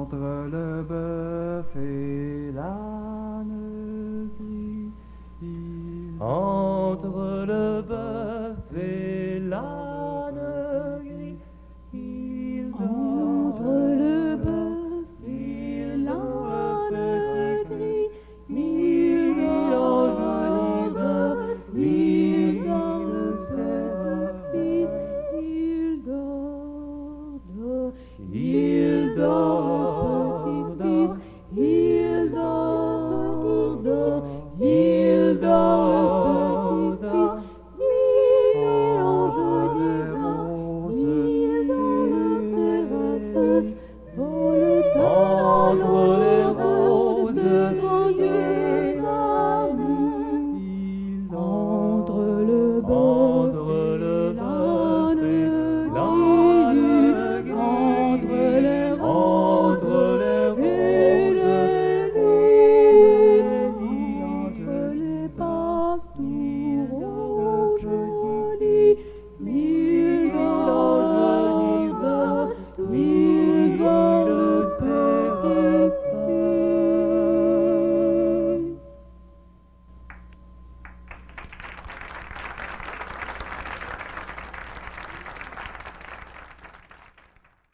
Entre le bœuf et l'âne gris, Entre le bœuf et l'âne gris, il Entre le bœuf et l'âne gris, mille enjolivent, mille services, il dort,